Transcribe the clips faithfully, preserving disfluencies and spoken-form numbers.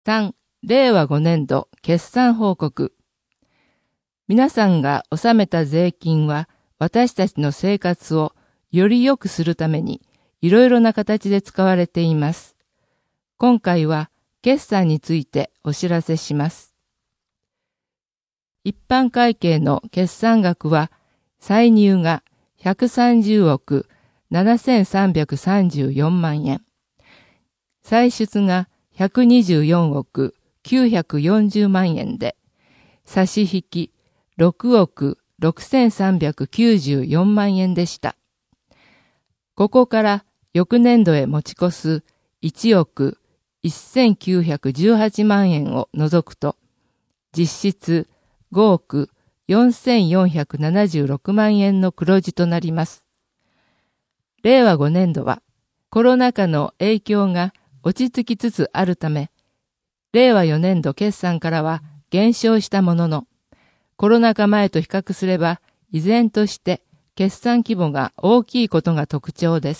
さん、れいわごねんど決算報告。皆さんが納めた税金は私たちの生活をより良くするためにいろいろな形で使われています。今回は決算についてお知らせします。一般会計の決算額は歳入がひゃくさんじゅうおくななせんさんびゃくさんじゅうよんまんえん、歳出がひゃくにじゅうよんおくきゅうひゃくよんじゅうまんえんで、差し引きろくおくろくせんさんびゃくきゅうじゅうよんまんえんでした。ここから翌年度へ持ち越すいちおくせんきゅうひゃくじゅうはちまんえんを除くと、実質ごおくよんせんよんひゃくななじゅうろくまんえんの黒字となります。れいわごねんどはコロナ禍の影響が落ち着きつつあるため、れいわよねんど決算からは減少したものの、コロナ禍前と比較すれば依然として決算規模が大きいことが特徴です。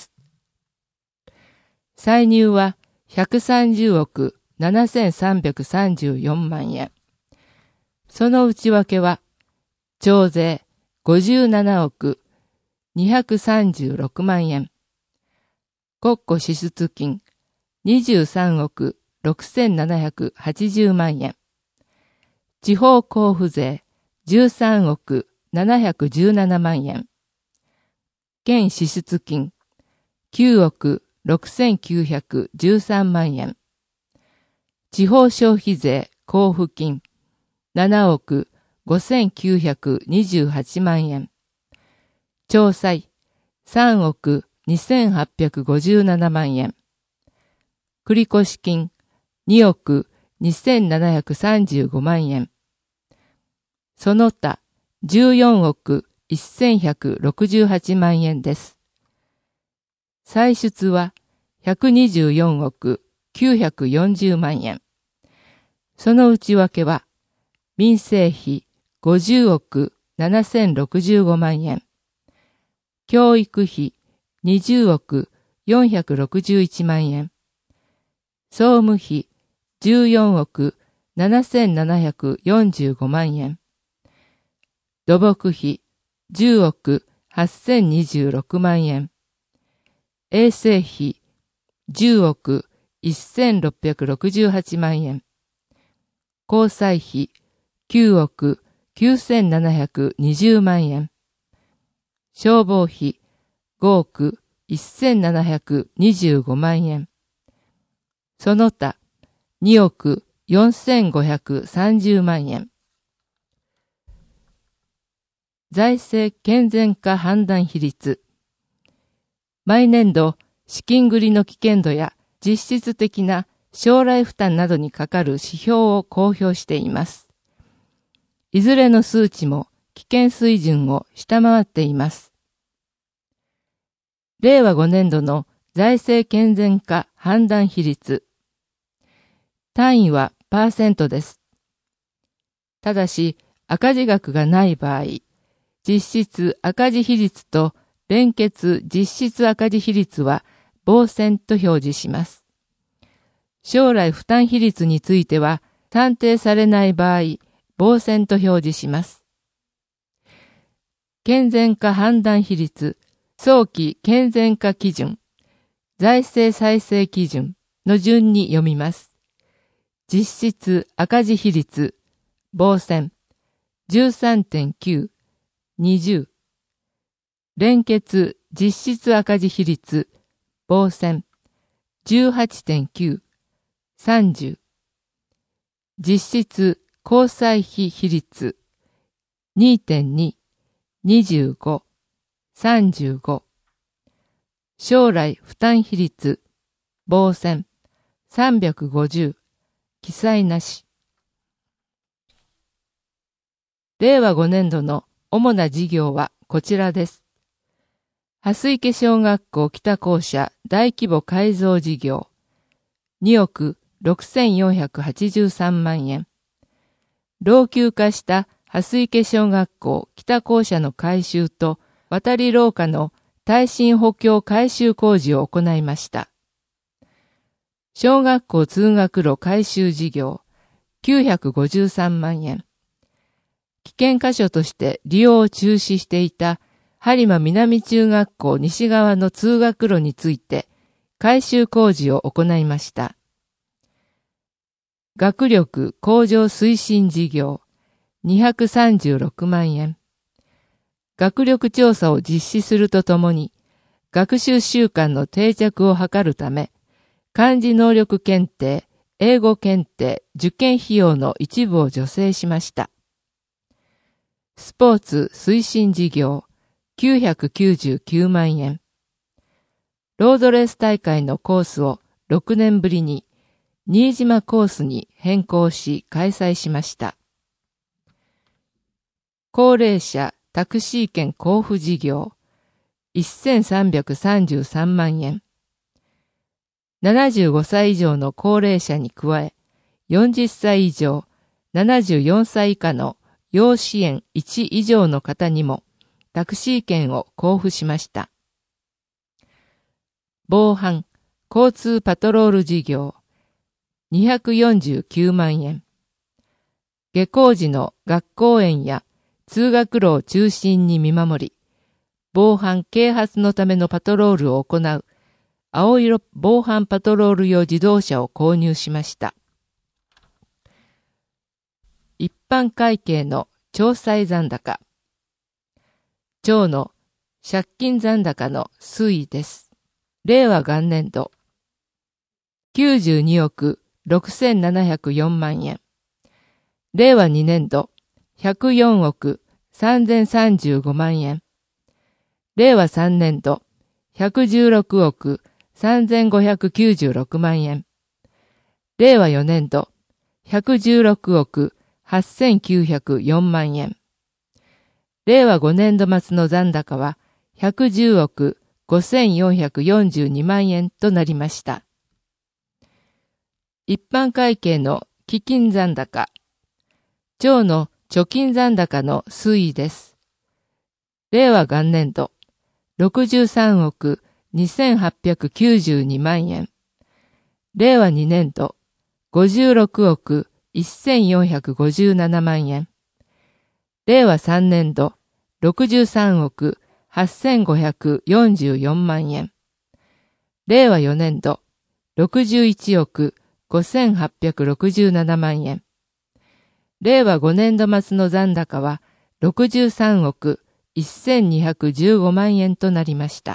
歳入はひゃくさんじゅうおくななせんさんびゃくさんじゅうよんまんえん。その内訳は、徴税ごじゅうななおくにひゃくさんじゅうろくまんえん、国庫支出金にじゅうさんおくろくせんななひゃくはちじゅうまんえん、地方交付税じゅうさんおくななひゃくじゅうななまんえん、県支出金きゅうおくろくせんきゅうひゃくじゅうさんまんえん、地方消費税交付金ななおくごせんきゅうひゃくにじゅうはちまんえん、調歳さんおくにせんはっぴゃくごじゅうななまんえん、繰越金におくにせんななひゃくさんじゅうごまんえん、その他じゅうよんおくせんひゃくろくじゅうはちまんえんです。歳出はひゃくにじゅうよんおくきゅうひゃくよんじゅうまんえん。その内訳は、民生費ごじゅうおくななせんろくじゅうごまんえん、教育費にじゅうおくよんひゃくろくじゅういちまんえん、総務費じゅうよんおくななせんななひゃくよんじゅうごまんえん、土木費じゅうおくはっせんにじゅうろくまんえん、衛生費じゅうおくせんろっぴゃくろくじゅうはちまんえん、交際費きゅうおくきゅうせんななひゃくにじゅうまんえん、消防費ごおくせんななひゃくにじゅうごまんえん、その他におくよんせんごひゃくさんじゅうまんえん。財政健全化判断比率。毎年度、資金繰りの危険度や実質的な将来負担などにかかる指標を公表しています。いずれの数値も危険水準を下回っています。れいわごねんどの財政健全化判断比率。単位はパーセントです。ただし、赤字額がない場合、実質赤字比率と連結実質赤字比率は棒線と表示します。将来負担比率については算定されない場合、棒線と表示します。健全化判断比率、早期健全化基準、財政再生基準の順に読みます。実質赤字比率、棒線、じゅうさんてんきゅう、にじゅう。連結実質赤字比率、棒線、じゅうはちてんきゅう、さんじゅう。実質交際費比率、にてんに、にじゅうご、さんじゅうご。将来負担比率、棒線、さんびゃくごじゅう、記載なし。れいわごねんどの主な事業はこちらです。蓮池小学校北校舎大規模改造事業におくろくせんよんひゃくはちじゅうさんまんえん。老朽化した蓮池小学校北校舎の改修と渡り廊下の耐震補強改修工事を行いました。 小学校通学路改修事業きゅうひゃくごじゅうさんまんえん。危険箇所として利用を中止していた播磨南中学校西側の通学路について改修工事を行いました。学力向上推進事業にひゃくさんじゅうろくまんえん。学力調査を実施するとともに、学習習慣の定着を図るため、漢字能力検定、英語検定、受験費用の一部を助成しました。スポーツ推進事業きゅうひゃくきゅうじゅうきゅうまんえん。ロードレース大会のコースをろくねんぶりに新島コースに変更し開催しました。高齢者タクシー券交付事業せんさんびゃくさんじゅうさんまんえん。ななじゅうごさい以上の高齢者に加え、よんじゅっさい以上、ななじゅうよんさい以下の要支援いち以上の方にもタクシー券を交付しました。防犯、交通パトロール事業にひゃくよんじゅうきゅうまんえん。下校時の学校園や通学路を中心に見守り、防犯啓発のためのパトロールを行う青色防犯パトロール用自動車を購入しました。一般会計の帳債残高。帳の借金残高の推移です。令和元年度きゅうじゅうにおくろくせんななひゃくよんまんえん。令和にねんどひゃくよんおくさんぜんさんじゅうごまんえん。令和さんねんどひゃくじゅうろくおくさんぜんごひゃくきゅうじゅうろくまんえん。令和よねんどひゃくじゅうろくおくはっせんきゅうひゃくよんまんえん。令和ごねんど末の残高はひゃくじゅうおくごせんよんひゃくよんじゅうにまんえんとなりました。一般会計の基金残高。帳の貯金残高の推移です。令和元年度ろくじゅうさんおくにせんはっぴゃくきゅうじゅうにまんえん。令和にねんどごじゅうろくおくせんよんひゃくごじゅうななまんえん。令和さんねんどろくじゅうさんおくはっせんごひゃくよんじゅうよんまんえん。令和よねんどろくじゅういちおくごせんはっぴゃくろくじゅうななまんえん。令和ごねんど末の残高はろくじゅうさんおくせんにひゃくじゅうごまんえんとなりました。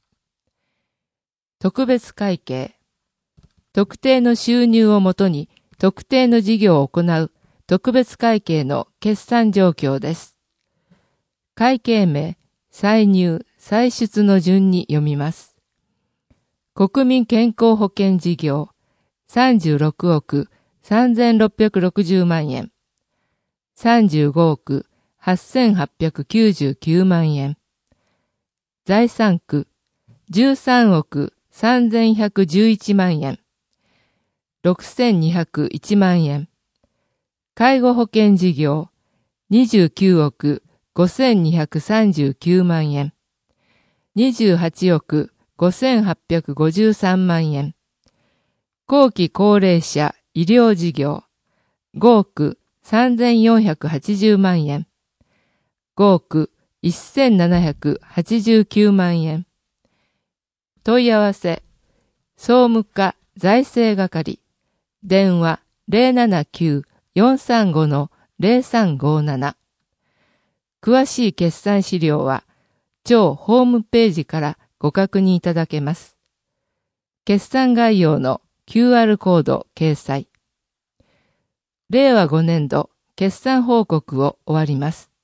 特別会計。特定の収入をもとに特定の事業を行う特別会計の決算状況です。会計名、歳入、歳出の順に読みます。国民健康保険事業さんじゅうろくおくさんぜんろっぴゃくろくじゅうまんえん。さんじゅうごおくはっせんはっぴゃくきゅうじゅうきゅうまんえん。財産区じゅうさんおくさんぜんひゃくじゅういちまんえん。ろくせんにひゃくいちまんえん。介護保険事業にじゅうきゅうおくごせんにひゃくさんじゅうきゅうまんえん。にじゅうはちおくごせんはっぴゃくごじゅうさんまんえん。後期高齢者医療事業ごおくさんぜんよんひゃくはちじゅうまんえん。ごおくせんななひゃくはちじゅうきゅうまんえん。問い合わせ総務課財政係電話 ゼロななきゅう よんさんご の ゼロさんごなな。詳しい決算資料は庁ホームページからご確認いただけます。決算概要の キューアール コード掲載。令和ごねんど決算報告を終わります。